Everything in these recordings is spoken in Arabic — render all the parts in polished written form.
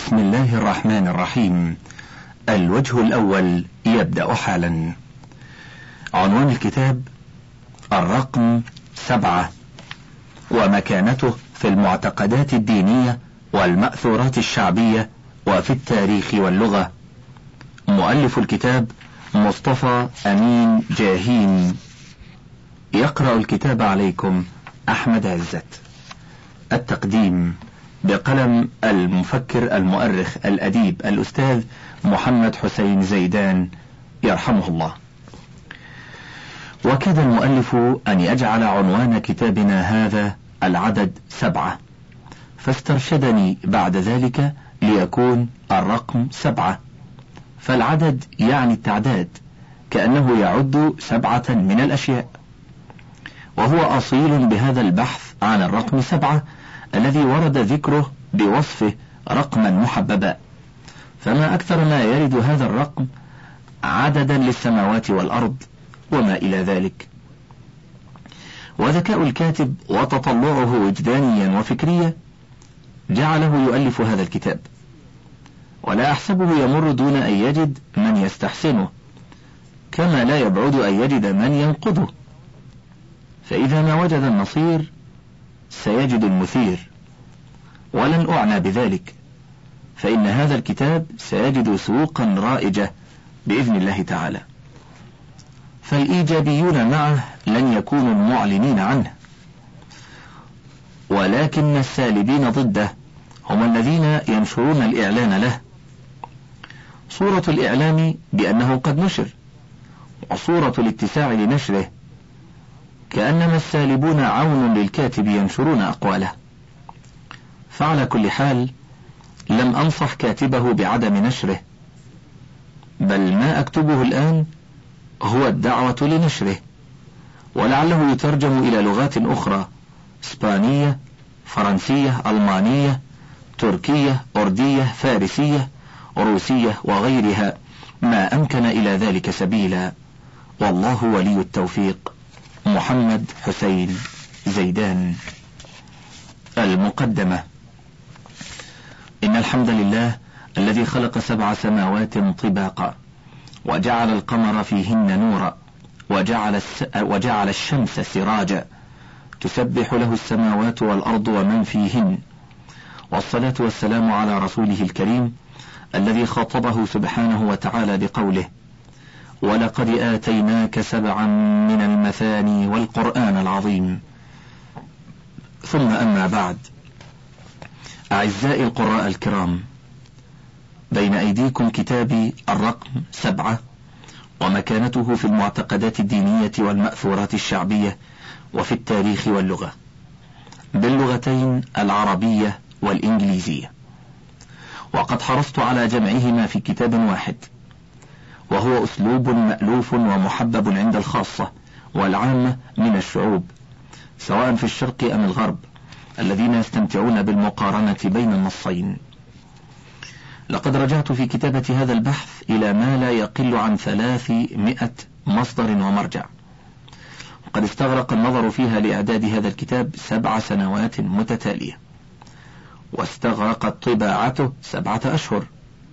بسم الله الرحمن الرحيم. الوجه الأول يبدأ حالا. عنوان الكتاب: الرقم 7 ومكانته في المعتقدات الدينية والمأثورات الشعبية وفي التاريخ واللغة. مؤلف الكتاب مصطفى أمين جاهين. يقرأ الكتاب عليكم أحمد عزت. التقديم بقلم المفكر المؤرخ الأديب الأستاذ محمد حسين زيدان يرحمه الله. وكاد المؤلف أن يجعل عنوان كتابنا هذا العدد 7، فاسترشدني بعد ذلك ليكون الرقم 7، فالعدد يعني التعداد، كأنه يعد 7 من الأشياء، وهو أصيل بهذا البحث عن الرقم 7 الذي ورد ذكره بوصفه رقما محببا، فما أكثر ما يرد هذا الرقم عددا للسماوات والأرض وما إلى ذلك. وذكاء الكاتب وتطلعه وجدانيا وفكريا جعله يؤلف هذا الكتاب، ولا أحسبه يمر دون أن يجد من يستحسنه، كما لا يبعد أن يجد من ينقضه، فإذا ما وجد النصير سيجد المثير، ولن أعنى بذلك، فإن هذا الكتاب سيجد سوقا رائجة بإذن الله تعالى، فالإيجابيون معه لن يكونوا المعلنين عنه، ولكن السالبين ضده هم الذين ينشرون الإعلان له. صورة الإعلام بأنه قد نشر، وصورة الاتساع لنشره، كأنما السالبون عون للكاتب ينشرون أقواله. فعلى كل حال لم أنصح كاتبه بعدم نشره، بل ما أكتبه الآن هو الدعوة لنشره، ولعله يترجم إلى لغات أخرى: إسبانية، فرنسية، ألمانية، تركية، أردية، فارسية، روسية وغيرها، ما أمكن إلى ذلك سبيلا، والله ولي التوفيق. محمد حسين زيدان. المقدمة. إن الحمد لله الذي خلق 7 سماوات طباقا، وجعل القمر فيهن نورا، وجعل الشمس سراجا، تسبح له السماوات والأرض ومن فيهن، والصلاة والسلام على رسوله الكريم الذي خاطبه سبحانه وتعالى بقوله: ولقد آتيناك 7 من المثاني والقرآن العظيم. ثم أما بعد، أعزائي القراء الكرام، بين أيديكم كتابي الرقم 7 ومكانته في المعتقدات الدينية والمأثورات الشعبية وفي التاريخ واللغة، باللغتين العربية والإنجليزية، وقد حرصت على جمعهما في كتاب واحد، وهو أسلوب مألوف ومحبب عند الخاصة والعامة من الشعوب، سواء في الشرق أم الغرب، الذين يستمتعون بالمقارنة بين النصين. لقد رجعت في كتابة هذا البحث إلى ما لا يقل عن 300 مصدر ومرجع، وقد استغرق النظر فيها لإعداد هذا الكتاب 7 سنوات متتالية، واستغرقت طباعته 7 أشهر،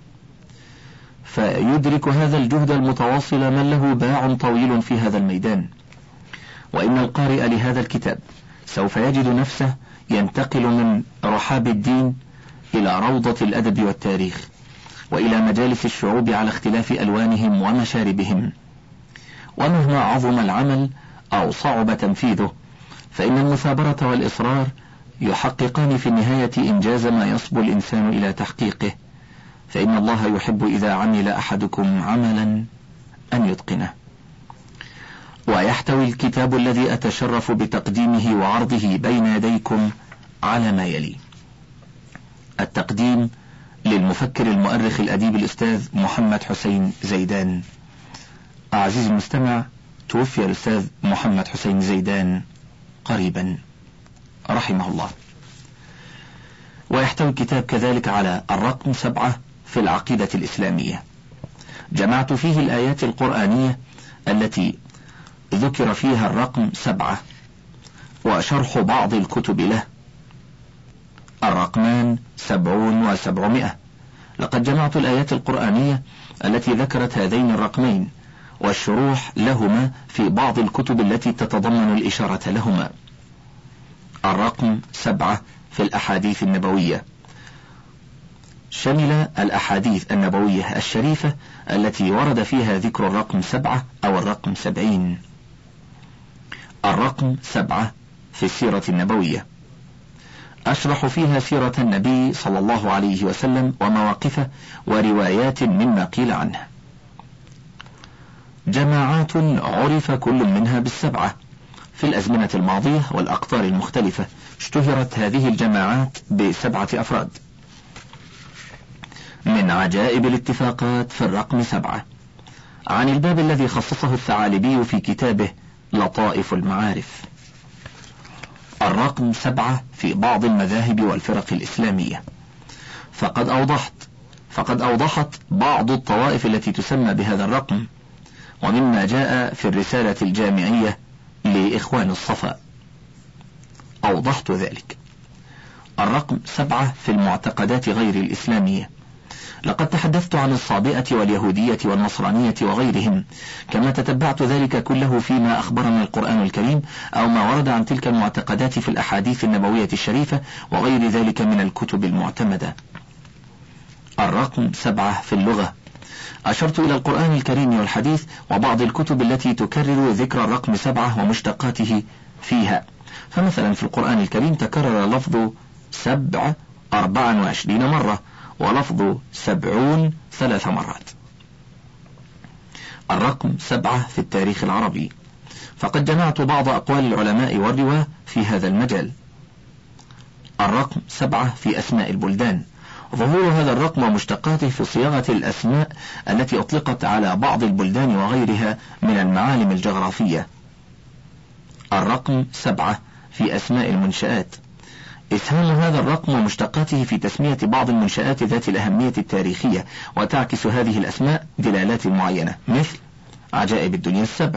فيدرك هذا الجهد المتواصل من له باع طويل في هذا الميدان. وإن القارئ لهذا الكتاب سوف يجد نفسه ينتقل من رحاب الدين إلى روضة الأدب والتاريخ، وإلى مجالس الشعوب على اختلاف ألوانهم ومشاربهم. ومهما عظم العمل أو صعب تنفيذه، فإن المثابرة والإصرار يحققان في النهاية إنجاز ما يصبو الإنسان إلى تحقيقه، فإن الله يحب إذا عمل أحدكم عملا أن يتقنه. ويحتوي الكتاب الذي أتشرف بتقديمه وعرضه بين يديكم على ما يلي: التقديم للمفكر المؤرخ الأديب الأستاذ محمد حسين زيدان. عزيزي المستمع، توفي الأستاذ محمد حسين زيدان قريبا رحمه الله. ويحتوي الكتاب كذلك على الرقم 7 في العقيدة الإسلامية. جمعت فيه الآيات القرآنية التي ذكر فيها الرقم 7 وشرح بعض الكتب له. الرقمان 70 و700 لقد جمعت الآيات القرآنية التي ذكرت هذين الرقمين والشروح لهما في بعض الكتب التي تتضمن الإشارة لهما. الرقم 7 في الأحاديث النبوية شمل الأحاديث النبوية الشريفة التي ورد فيها ذكر الرقم 7 أو الرقم 70. الرقم 7 في السيرة النبوية أشرح فيها سيرة النبي صلى الله عليه وسلم ومواقفه وروايات مما قيل عنه. جماعات عرف كل منها بال7 في الأزمنة الماضية والأقطار المختلفة. اشتهرت هذه الجماعات ب7 أفراد. من عجائب الاتفاقات في الرقم 7 عن الباب الذي خصصه الثعالبي في كتابه لطائف المعارف. الرقم 7 في بعض المذاهب والفرق الإسلامية. فقد أوضحت بعض الطوائف التي تسمى بهذا الرقم، ومما جاء في الرسالة الجامعية لإخوان الصفا أوضحت ذلك. الرقم 7 في المعتقدات غير الإسلامية. لقد تحدثت عن الصابئة واليهودية والنصرانية وغيرهم، كما تتبعت ذلك كله فيما أخبرنا القرآن الكريم أو ما ورد عن تلك المعتقدات في الأحاديث النبوية الشريفة وغير ذلك من الكتب المعتمدة. الرقم 7 في اللغة. أشرت إلى القرآن الكريم والحديث وبعض الكتب التي تكرر ذكر الرقم 7 ومشتقاته فيها. فمثلا في القرآن الكريم تكرر لفظ 7 24 مرة، ولفظ 70 3 مرات. الرقم 7 في التاريخ العربي. فقد جمعت بعض أقوال العلماء والرواة في هذا المجال. الرقم 7 في أسماء البلدان. ظهور هذا الرقم ومشتقاته في صياغة الأسماء التي أطلقت على بعض البلدان وغيرها من المعالم الجغرافية. الرقم 7 في أسماء المنشآت. إسهام هذا الرقم ومشتقاته في تسمية بعض المنشآت ذات الأهمية التاريخية، وتعكس هذه الأسماء دلالات معينة مثل عجائب الدنيا 7.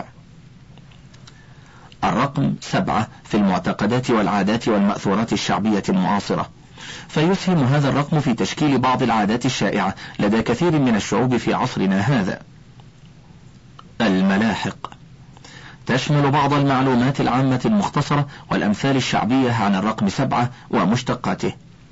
الرقم 7 في المعتقدات والعادات والمأثورات الشعبية المعاصرة. فيسهم هذا الرقم في تشكيل بعض العادات الشائعة لدى كثير من الشعوب في عصرنا هذا. الملاحق تشمل بعض المعلومات العامة المختصرة والأمثال الشعبية عن الرقم 7 ومشتقاته.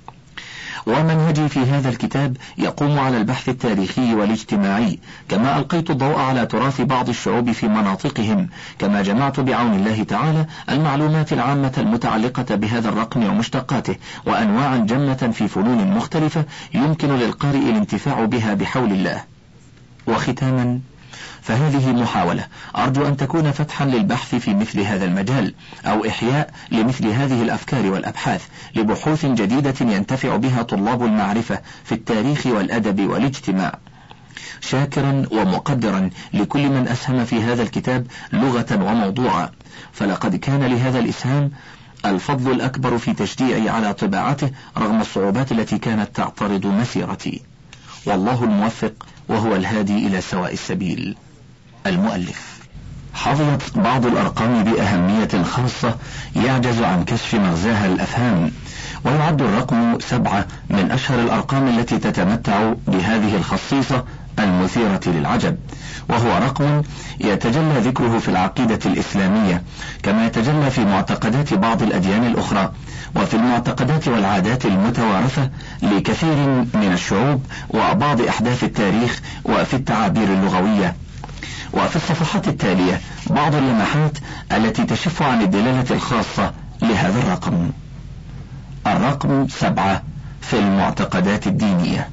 ومنهجي في هذا الكتاب يقوم على البحث التاريخي والاجتماعي، كما ألقيت الضوء على تراث بعض الشعوب في مناطقهم، كما جمعت بعون الله تعالى المعلومات العامة المتعلقة بهذا الرقم ومشتقاته، وأنواعا جمة في فنون مختلفة يمكن للقارئ الانتفاع بها بحول الله. وختاما، فهذه محاولة أرجو أن تكون فتحا للبحث في مثل هذا المجال، أو إحياء لمثل هذه الأفكار والأبحاث لبحوث جديدة ينتفع بها طلاب المعرفة في التاريخ والأدب والاجتماع. شاكرا ومقدرا لكل من أسهم في هذا الكتاب لغة وموضوعا، فلقد كان لهذا الإسهام الفضل الأكبر في تشجيعي على طباعته رغم الصعوبات التي كانت تعترض مسيرتي. والله الموفق وهو الهادي إلى سواء السبيل. المؤلف حظيت بعض الأرقام بأهمية خاصة يعجز عن كشف مغزاها الأفهام، ويعد الرقم 7 من أشهر الأرقام التي تتمتع بهذه الخصيصة المثيرة للعجب، وهو رقم يتجلى ذكره في العقيدة الإسلامية كما يتجلى في معتقدات بعض الأديان الأخرى، وفي المعتقدات والعادات المتوارثة لكثير من الشعوب، وبعض أحداث التاريخ، وفي التعابير اللغوية. وفي الصفحات التالية بعض اللمحات التي تشف عن الدلالة الخاصة لهذا الرقم. الرقم 7 في المعتقدات الدينية.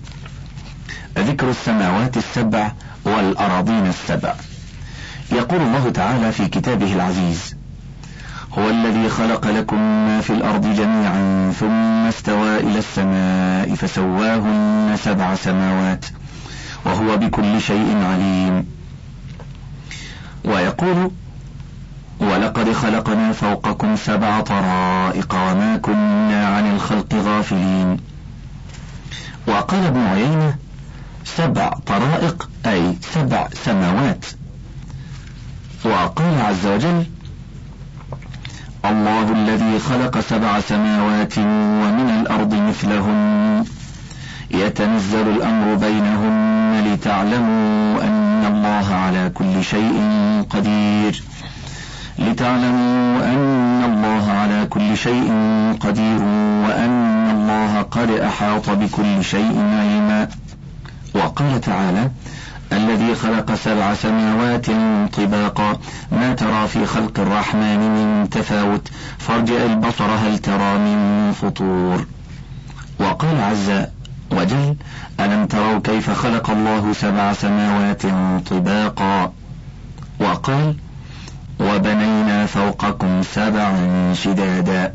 ذكر السماوات السبع والأراضين السبع. يقول الله تعالى في كتابه العزيز: هو الذي خلق لكم ما في الأرض جميعا ثم استوى إلى السماء فسواهن 7 سماوات وهو بكل شيء عليم. ويقول: ولقد خلقنا فوقكم 7 طرائق وما كنا عن الخلق غافلين. وقال ابن عيينة: 7 طرائق أي 7 سماوات. وقال عز وجل: الله الذي خلق 7 سماوات ومن الأرض مثلهن يتنزل الأمر بينهن لتعلموا أن الله على كل شيء قدير وأن الله قد أحاط بكل شيء علما. وقال تعالى: الذي خلق 7 سماوات طباقا ما ترى في خلق الرحمن من تفاوت فارجع البصر هل ترى من فطور. وقال عز وجل: ألم تروا كيف خلق الله 7 سماوات طباقا. وقال: وبنينا فوقكم 7 شدادا.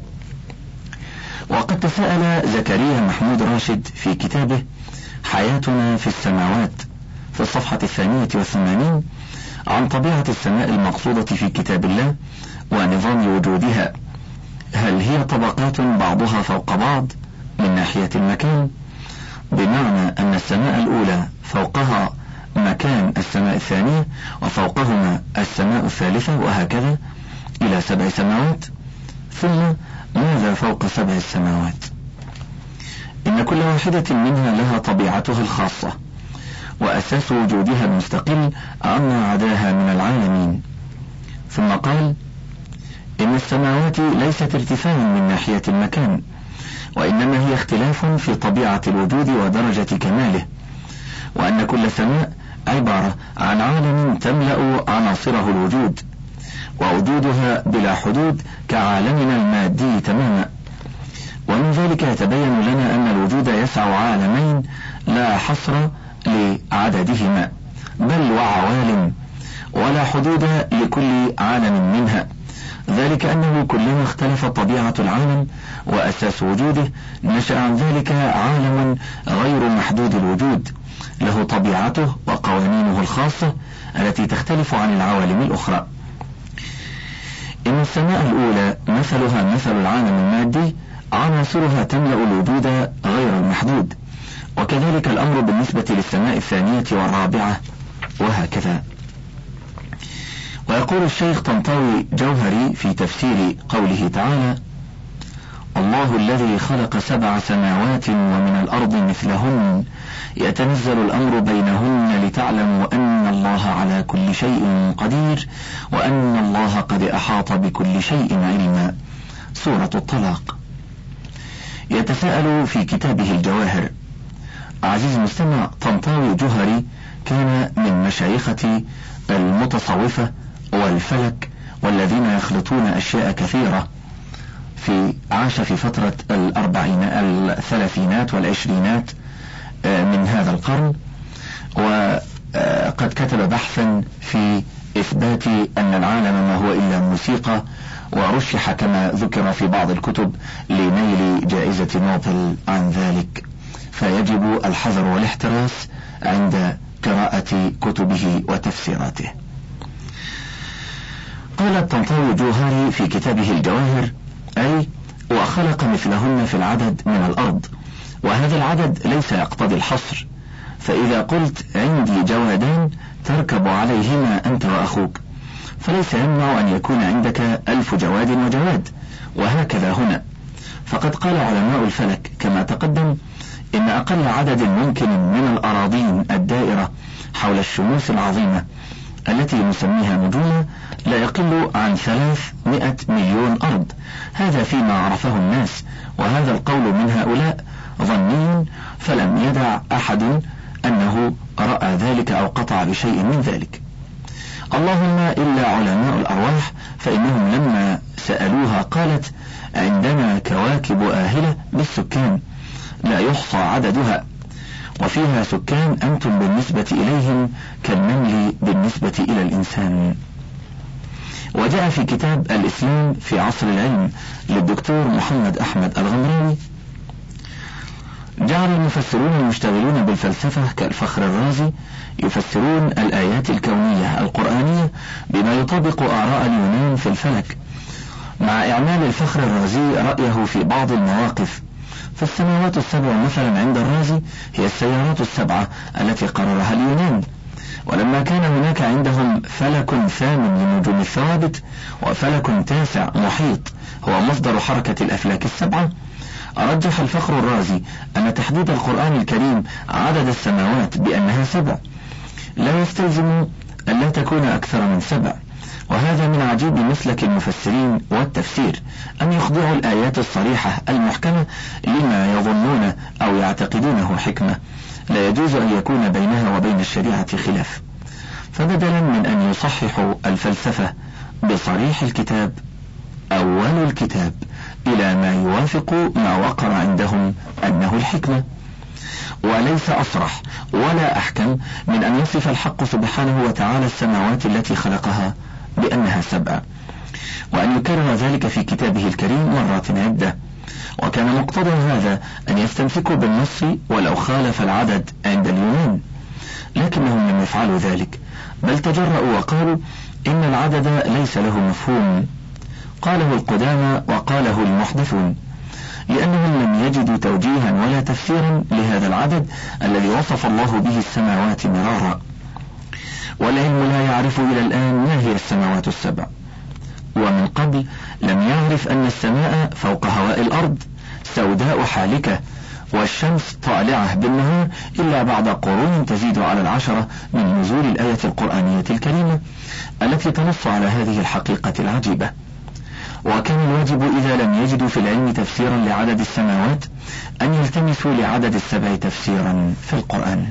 وقد تساءل زكريا محمود راشد في كتابه حياتنا في السماوات في الصفحة 82 عن طبيعة السماء المقصودة في كتاب الله ونظام وجودها، هل هي طبقات بعضها فوق بعض من ناحية المكان، بمعنى أن السماء الأولى فوقها مكان السماء الثانية وفوقهما السماء الثالثة وهكذا إلى 7 سماوات، ثم ماذا فوق 7 السماوات؟ إن كل واحدة منها لها طبيعتها الخاصة وأساس وجودها المستقل عما عداها من العالمين. ثم قال: إن السماوات ليست ارتفاعا من ناحية المكان، وإنما هي اختلاف في طبيعة الوجود ودرجة كماله، وأن كل سماء عبارة عن عالم تملأ عناصره الوجود، ووجودها بلا حدود كعالمنا المادي تماما. ومن ذلك يتبين لنا أن الوجود يسع عالمين لا حصر لعددهما، بل وعوالم ولا حدود لكل عالم منها، ذلك أنه كلما اختلف طبيعة العالم وأساس وجوده نشأ عن ذلك عالم غير محدود الوجود له طبيعته وقوانينه الخاصة التي تختلف عن العوالم الأخرى. إن السماء الأولى مثلها مثل العالم المادي، عناصرها تملأ الوجود غير المحدود، وكذلك الأمر بالنسبة للسماء الثانية والرابعة وهكذا. ويقول الشيخ طنطاوي جوهري في تفسير قوله تعالى: الله الذي خلق 7 سماوات ومن الأرض مثلهن يتنزل الأمر بينهن لتعلموا أن الله على كل شيء قدير وأن الله قد أحاط بكل شيء علما. سورة الطلاق. يتساءل في كتابه الجواهر عزيز المستمع: طنطاوي جوهري كان من مشايخة المتصوفة والفلك والذين يخلطون أشياء كثيرة، عاش في فترة الثلاثينات والعشرينات من هذا القرن، وقد كتب بحثا في إثبات أن العالم ما هو إلا موسيقى، ورشح كما ذكر في بعض الكتب لنيل جائزة نوبل عن ذلك، فيجب الحذر والاحتراس عند قراءة كتبه وتفسيراته. قال الطنطاوي جوهري في كتابه الجواهر: أي وخلق مثلهن في العدد من الأرض، وهذا العدد ليس يقتضي الحصر، فإذا قلت عندي جوادان تركب عليهما أنت وأخوك، فليس يمنع أن يكون عندك 1000 جواد وجواد، وهكذا هنا. فقد قال علماء الفلك كما تقدم إن أقل عدد ممكن من الأراضين الدائرة حول الشموس العظيمة التي نسميها نجوما لا يقل عن 300 مليون أرض، هذا فيما عرفه الناس، وهذا القول من هؤلاء ظني، فلم يدع أحد أنه رأى ذلك أو قطع بشيء من ذلك، اللهم إلا علماء الأرواح، فإنهم لما سألوها قالت: عندنا كواكب آهلة بالسكان لا يحصى عددها، وفيها سكان أنتم بالنسبة إليهم كالنمل بالنسبة إلى الإنسان. وجاء في كتاب الإسلام في عصر العلم للدكتور محمد أحمد الغمراوي: جعل المفسرون المشتغلون بالفلسفة كالفخر الرازي يفسرون الآيات الكونية القرآنية بما يطابق آراء اليونان في الفلك، مع إعمال الفخر الرازي رأيه في بعض المواقف. فالسماوات السبع مثلا عند الرازي هي السيارات السبعة التي قررها اليونان، ولما كان هناك عندهم فلك ثامن لنجوم الثوابت وفلك تاسع محيط هو مصدر حركة الأفلاك السبعة، رجح الفخر الرازي أن تحديد القرآن الكريم عدد السماوات بأنها 7 لا يستلزم أن لا تكون أكثر من 7، وهذا من عجيب مسلك المفسرين والتفسير أن يخضعوا الآيات الصريحة المحكمة لما يظنون أو يعتقدونه حكمة لا يجوز أن يكون بينها وبين الشريعة خلاف، فبدلا من أن يصححوا الفلسفة بصريح الكتاب أول الكتاب إلى ما يوافق ما وقر عندهم أنه الحكمة. وليس أصرح ولا أحكم من أن يصف الحق سبحانه وتعالى السماوات التي خلقها بأنها 7، وأن يكرر ذلك في كتابه الكريم مرات عدة، وكان مقتضى هذا أن يستمسكوا بالنص ولو خالف العدد عند اليونان، لكنهم لم يفعلوا ذلك، بل تجرؤوا وقالوا إن العدد ليس له مفهوم، قاله القدامى وقاله المحدثون، لأنهم لم يجدوا توجيها ولا تفسيرا لهذا العدد الذي وصف الله به السماوات مرارا، والعلم لا يعرف إلى الآن ما هي السماوات 7، ومن قبل لم يعرف أن السماء فوق هواء الأرض سوداء حالكة والشمس طالعة بالنهار إلا بعد قرون تزيد على 10 من نزول الآية القرآنية الكريمة التي تنص على هذه الحقيقة العجيبة. وكان الواجب إذا لم يجدوا في العلم تفسيرا لعدد السماوات أن يلتمسوا لعدد 7 تفسيرا في القرآن،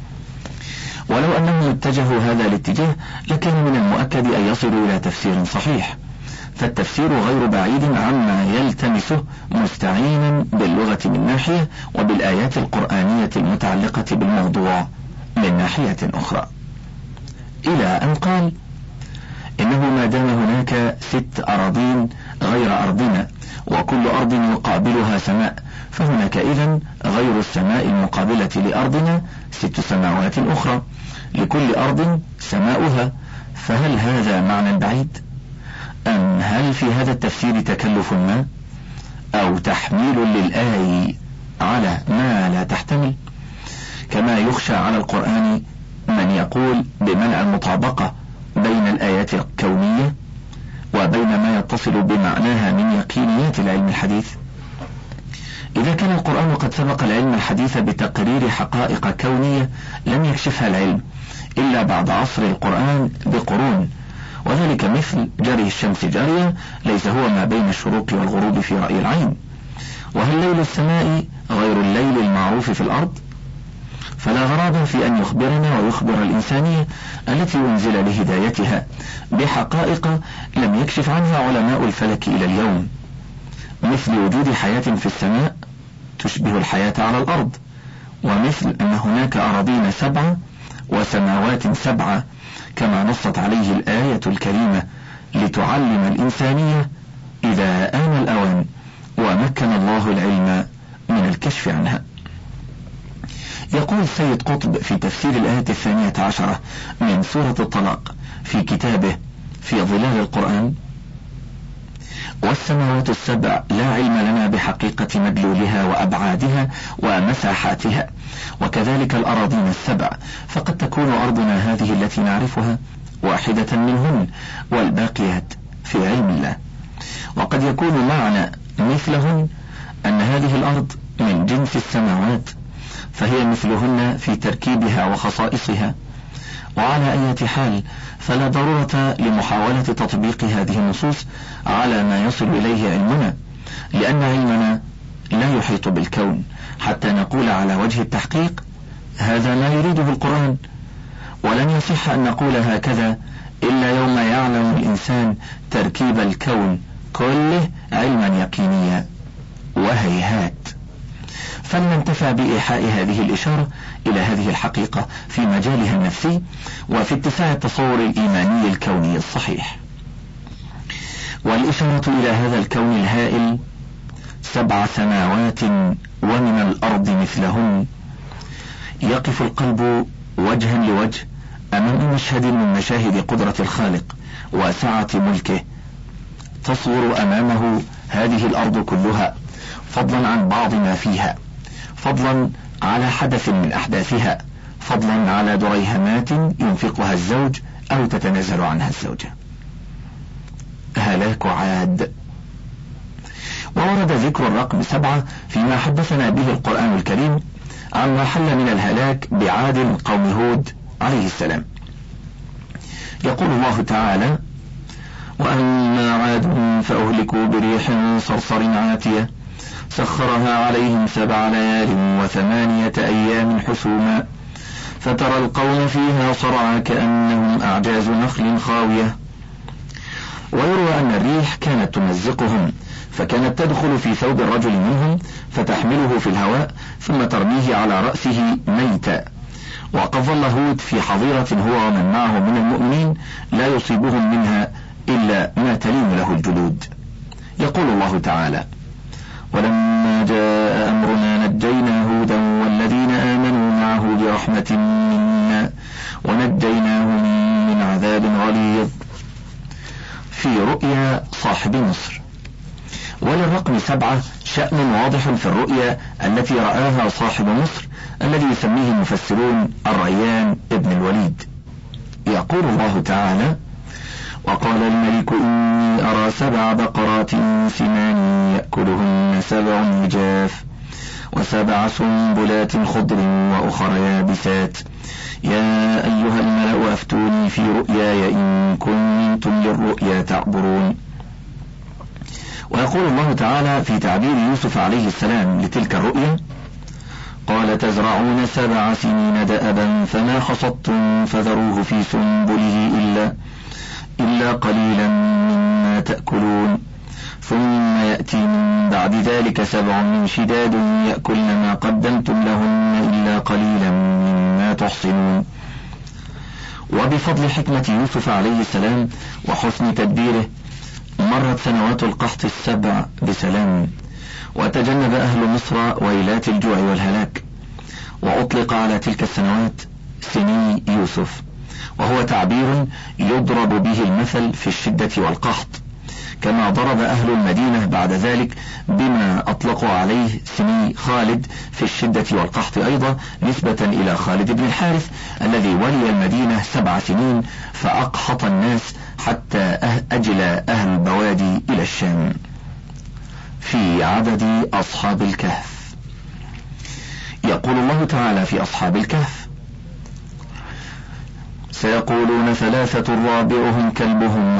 ولو أنهم اتجهوا هذا الاتجاه لكان من المؤكد أن يصلوا إلى تفسير صحيح، فالتفسير غير بعيد عما يلتمسه مستعينا باللغة من ناحية وبالآيات القرآنية المتعلقة بالموضوع من ناحية أخرى، إلى أن قال إنه ما دام هناك 6 أراضين غير أرضنا وكل أرض يقابلها سماء، فهناك إذن غير السماء المقابلة لأرضنا 6 سماوات أخرى لكل أرض سماؤها، فهل هذا معنى بعيد؟ أم هل في هذا التفسير تكلف ما أو تحميل للآية على ما لا تحتمل، كما يخشى على القرآن من يقول بمنع المطابقة بين الآيات الكونية وبين ما يتصل بمعناها من يقينيات العلم الحديث. إذا كان القرآن قد سبق العلم الحديث بتقرير حقائق كونية لم يكشفها العلم إلا بعد عصر القرآن بقرون، وذلك مثل جري الشمس جارية ليس هو ما بين الشروق والغروب في رأي العين، وهل ليل السماء غير الليل المعروف في الأرض؟ فلا غرابة في أن يخبرنا ويخبر الإنسانية التي أنزل لهدايتها بحقائق لم يكشف عنها علماء الفلك إلى اليوم، مثل وجود حياة في السماء تشبه الحياة على الأرض، ومثل أن هناك أراضين 7 وسماوات 7 كما نصت عليه الآية الكريمة لتعلم الإنسانية إذا آن الأوان ومكن الله العلم من الكشف عنها. يقول سيد قطب في تفسير الآية 12 من سورة الطلاق في كتابه في ظلال القرآن: والسماوات 7 لا علم لنا بحقيقة مدلولها وأبعادها ومساحاتها، وكذلك الأراضين 7، فقد تكون أرضنا هذه التي نعرفها واحدة منهن والباقيات في علم الله، وقد يكون معنى مثلهن أن هذه الأرض من جنس السماوات فهي مثلهن في تركيبها وخصائصها، وعلى أي حال فلا ضرورة لمحاولة تطبيق هذه النصوص على ما يصل إليه علمنا، لأن علمنا لا يحيط بالكون حتى نقول على وجه التحقيق هذا ما يريده القرآن، ولن يصح أن نقول هكذا إلا يوم يعلم الإنسان تركيب الكون كله علما يقينيا، وهيهات. فلننتفع بإيحاء هذه الإشارة إلى هذه الحقيقة في مجالها النفسي وفي اتساع التصور الإيماني الكوني الصحيح. والإشارة إلى هذا الكون الهائل 7 سماوات ومن الأرض مثلهن، يقف القلب وجها لوجه أمام مشهد من مشاهد قدرة الخالق وسعة ملكه، تصور أمامه هذه الأرض كلها، فضلا عن بعض ما فيها، فضلا على حدث من أحداثها، فضلا على دريهمات ينفقها الزوج أو تتنازل عنها الزوجة. هلاك عاد. وورد ذكر الرقم 7 فيما حدثنا به القرآن الكريم عما حل من الهلاك بعاد قوم هود عليه السلام. يقول الله تعالى: وأما عاد فأهلكوا بريح صرصر عاتية سخرها عليهم 7 ليال و8 أيام حسوما فترى القوم فيها صرعى كأنهم أعجاز نخل خاوية. ويروى أن الريح كانت تمزقهم، فكانت تدخل في ثوب الرجل منهم فتحمله في الهواء ثم ترميه على رأسه ميتا. وقد ظل هود في حظيرة هو ومن معه من المؤمنين لا يصيبهم منها إلا ما تلين له الجلود. يقول الله تعالى: ولما جاء أمرنا نجينا هودا والذين آمنوا معه برحمة منا ونجيناهم من عذاب غليظ. في رؤيا صاحب مصر. وللرقم 7 شأن واضح في الرؤيا التي رآها صاحب مصر الذي يسميه المفسرون الريان ابن الوليد. يقول الله تعالى: وقال الملك إني أرى 7 بقرات سمان يأكلهن 7 عجاف و7 سنبلات خضر وأخر يابسات يا أيها الملأ أفتوني في رؤياي إن كنتم للرؤيا تعبرون. ويقول الله تعالى في تعبير يوسف عليه السلام لتلك الرؤيا: قال تزرعون 7 سنين دأبا فما حصدتم فذروه في سنبله إلا قليلا مما تأكلون ثم يأتي من بعد ذلك 7 شداد يأكلن ما قدمتم لهن إلا قليلا مما تحصنون. وبفضل حكمة يوسف عليه السلام وحسن تدبيره مرت سنوات القحط 7 بسلام، وتجنب أهل مصر ويلات الجوع والهلاك، وأطلق على تلك السنوات سني يوسف، وهو تعبير يضرب به المثل في الشدة والقحط، كما ضرب أهل المدينة بعد ذلك بما أطلقوا عليه سني خالد في الشدة والقحط أيضا، نسبة إلى خالد بن الحارث الذي ولي المدينة 7 سنين فأقحط الناس حتى أجل أهل البوادي إلى الشام. في عدد أصحاب الكهف. يقول الله تعالى في أصحاب الكهف: سيقولون 3 رابعهم كلبهم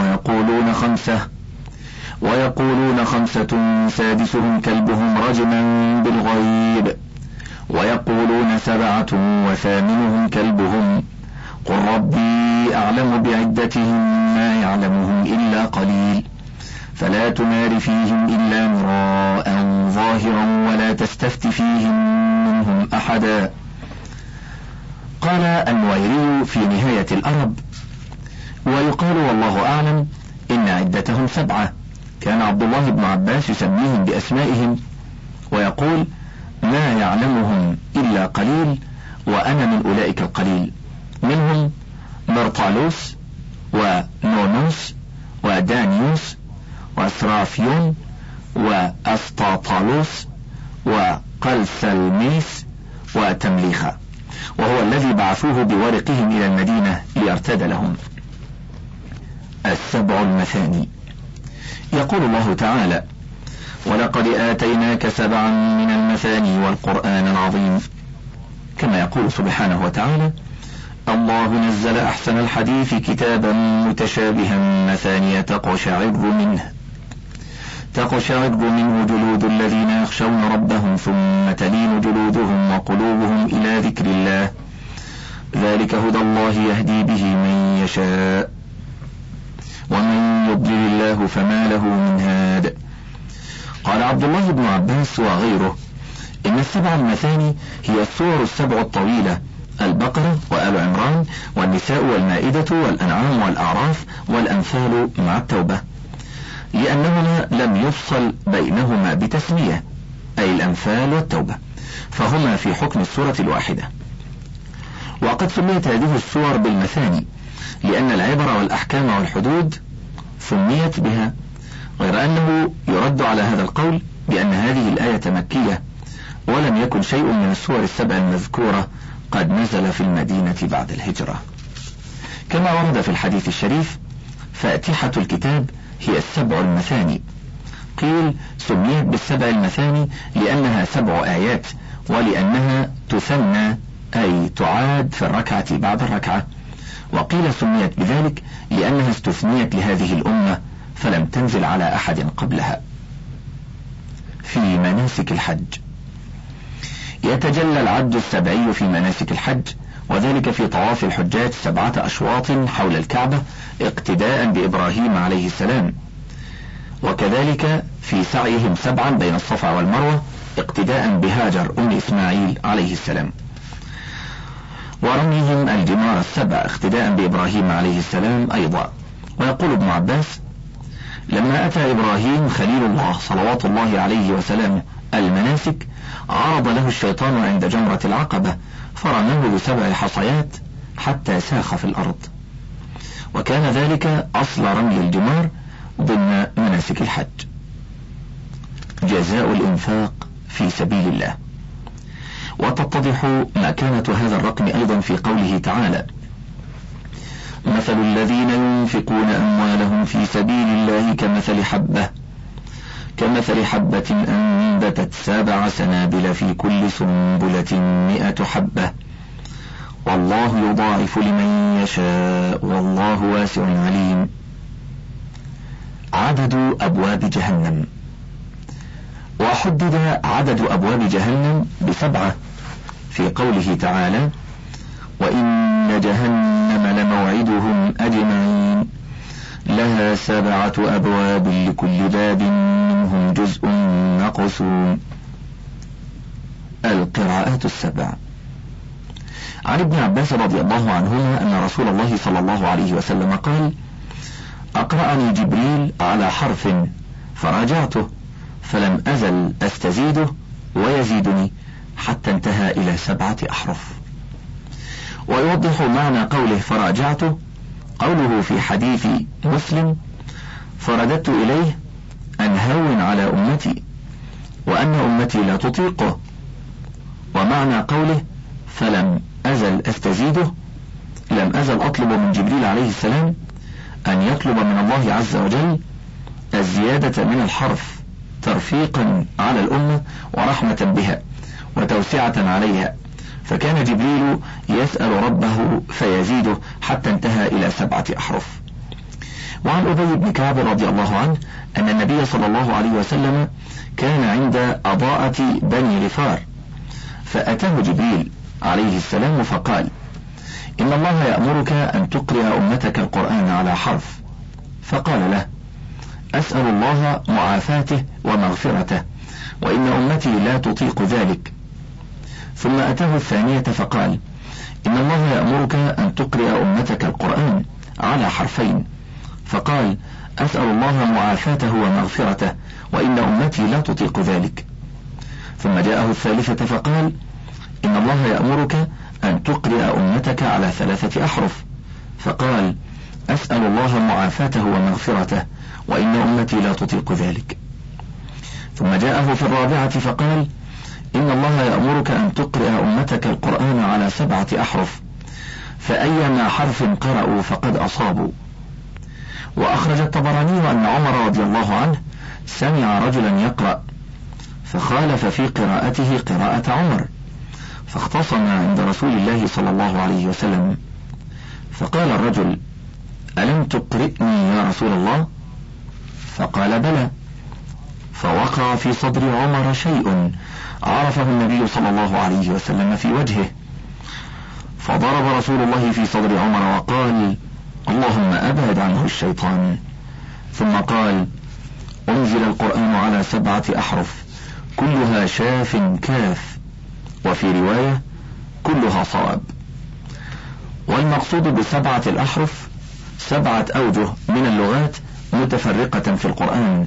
ويقولون 5 سادسهم كلبهم رجما بالغيب ويقولون 7 وثامنهم كلبهم قل ربي أعلم بعدتهم ما يعلمهم إلا قليل فلا تمار فيهم إلا مراء ظاهرا ولا تستفت فيهم منهم أحدا. قال النويري في نهاية الأرب: ويقال والله أعلم إن عدتهم 7. كان عبد الله بن عباس يسميهم بأسمائهم ويقول: ما يعلمهم إلا قليل وأنا من أولئك القليل، منهم مرطالوس ونونوس ودانيوس وأسرافيون وأسطاطالوس وقلسلميس وتمليخة، وهو الذي بعثوه بورقهم إلى المدينة ليرتد لهم. 7 المثاني. يقول الله تعالى: ولقد آتيناك 7 من المثاني والقرآن العظيم. كما يقول سبحانه وتعالى: الله نزل أحسن الحديث كتابا متشابها مثانية تقشعر منه جلود الذين يخشون ربهم ثم تلين جلودهم وقلوبهم إلى ذكر الله ذلك هدى الله يهدي به من يشاء ومن يضلل الله فما له من هاد. قال عبد الله بن عباس وغيره: إن 7 المثاني هي السور 7 الطويلة: البقرة وآل عمران والنساء والمائدة والأنعام والأعراف والأنفال مع التوبة، لأنهما لم يفصل بينهما بتسمية، أي الأنفال والتوبة، فهما في حكم السورة الواحدة. وقد سميت هذه السور بالمثاني لأن العبر والأحكام والحدود سميت بها، غير أنه يرد على هذا القول بأن هذه الآية مكية ولم يكن شيء من السور 7 المذكورة قد نزل في المدينة بعد الهجرة. كما ورد في الحديث الشريف: فاتحة الكتاب هي 7 المثاني، قيل سميت بالسبع المثاني لأنها 7 آيات، ولأنها تثنى أي تعاد في الركعة بعد الركعة. وقيل سميت بذلك لأنها استثنيت لهذه الأمة فلم تنزل على أحد قبلها. في مناسك الحج. يتجلى العد السبعي في مناسك الحج، وذلك في طواف الحجاج 7 أشواط حول الكعبة اقتداء بإبراهيم عليه السلام، وكذلك في سعيهم 7 بين الصفا والمروة اقتداء بهاجر أم إسماعيل عليه السلام، ورميهم الجمار 7 اقتداء بإبراهيم عليه السلام أيضا. ويقول ابن عباس: لما أتى إبراهيم خليل الله صلوات الله عليه وسلامه المناسك، عرض له الشيطان عند جمرة العقبة فرماه ب7 حصيات حتى ساخ في الأرض، وكان ذلك أصل رمي الجمار ضمن مناسك الحج. جزاء الإنفاق في سبيل الله. وتتضح مكانة هذا الرقم أيضا في قوله تعالى: مثل الذين ينفقون أموالهم في سبيل الله كمثل حبة أنبتت 7 سنابل في كل سنبلة 100 حبة والله يضاعف لمن يشاء والله واسع عليم. عدد أبواب جهنم. وحدد عدد أبواب جهنم ب7 في قوله تعالى: وإن جهنم لموعدهم أجمعين لها 7 أبواب لكل باب منهم جزء مقسوم. القراءات 7. عن ابن عباس رضي الله عنهما أن رسول الله صلى الله عليه وسلم قال: أقرأني جبريل على حرف فراجعته فلم أزل أستزيده ويزيدني حتى انتهى إلى 7 أحرف. ويوضح معنى قوله فراجعته قوله في حديث مسلم: فرددت إليه أن هون على أمتي وأن أمتي لا تطيقه. ومعنى قوله فلم أزل أستزيده: لم أزل أطلب من جبريل عليه السلام أن يطلب من الله عز وجل الزيادة من الحرف ترفيقا على الأمة ورحمة بها وتوسعة عليها، فكان جبريل يسأل ربه فيزيده حتى انتهى إلى 7 أحرف. وعن أبي بن كعب رضي الله عنه أن النبي صلى الله عليه وسلم كان عند أضاءة بني غفار، فأتاه جبريل عليه السلام فقال: إن الله يأمرك أن تقرأ أمتك القرآن على حرف. فقال له: أسأل الله معافاته ومغفرته وإن أمتي لا تطيق ذلك. ثم أتاه الثانية فقال: إن الله يأمرك أن تقرأ أمتك القرآن على حرفين. فقال: أسأل الله معافاته ومغفرته وإن أمتي لا تطيق ذلك. ثم جاءه الثالثة فقال: إن الله يأمرك أن تقرأ أمتك على 3 أحرف. فقال: أسأل الله معافاته ومغفرته وإن أمتي لا تطيق ذلك. ثم جاءه في الرابعة فقال: إن الله يأمرك أن تقرأ أمتك القرآن على 7 أحرف، فأيما حرف قرأوا فقد أصابوا. وأخرج الطبراني أن عمر رضي الله عنه سمع رجلا يقرأ فخالف في قراءته قراءة عمر، فاختصم عند رسول الله صلى الله عليه وسلم، فقال الرجل: ألم تقرئني يا رسول الله؟ فقال: بلى. فوقع في صدر عمر شيء عرفه النبي صلى الله عليه وسلم في وجهه، فضرب رسول الله في صدر عمر وقال: اللهم أبعد عنه الشيطان. ثم قال: أنزل القرآن على 7 أحرف كلها شاف كاف، وفي رواية كلها صواب. والمقصود ب7 الأحرف 7 أوجه من اللغات متفرقة في القرآن.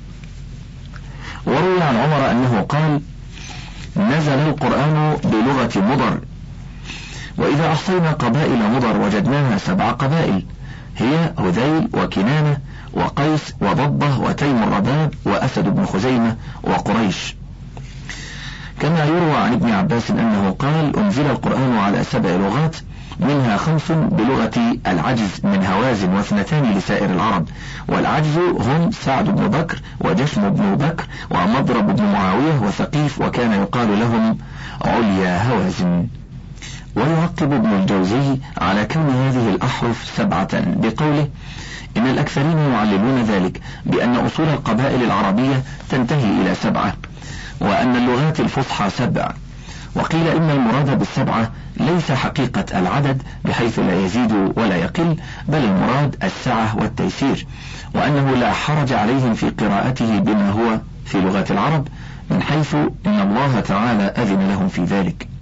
وروي عن عمر أنه قال: نزل القرآن بلغة مضر، وإذا أحصينا قبائل مضر وجدناها 7 قبائل، هي هذيل وكنانة وقيس وضبة وتيم الرباب وأسد بن خزيمة وقريش. كما يروى عن ابن عباس أنه قال: أنزل القرآن على 7 لغات، منها 5 بلغة العجز من هوازن، و2 لسائر العرب، والعجز هم سعد بن بكر وجشم بن بكر ومضرب بن معاوية وثقيف، وكان يقال لهم عليا هوازن. ويعقب ابن الجوزي على كون هذه الأحرف 7 بقوله: إن الأكثرين يعللون ذلك بأن أصول القبائل العربية تنتهي إلى 7، وأن اللغات الفصحى 7. وقيل إن المراد بال7 ليس حقيقة العدد بحيث لا يزيد ولا يقل، بل المراد السعة والتيسير، وأنه لا حرج عليهم في قراءته بما هو في لغات العرب، من حيث إن الله تعالى أذن لهم في ذلك.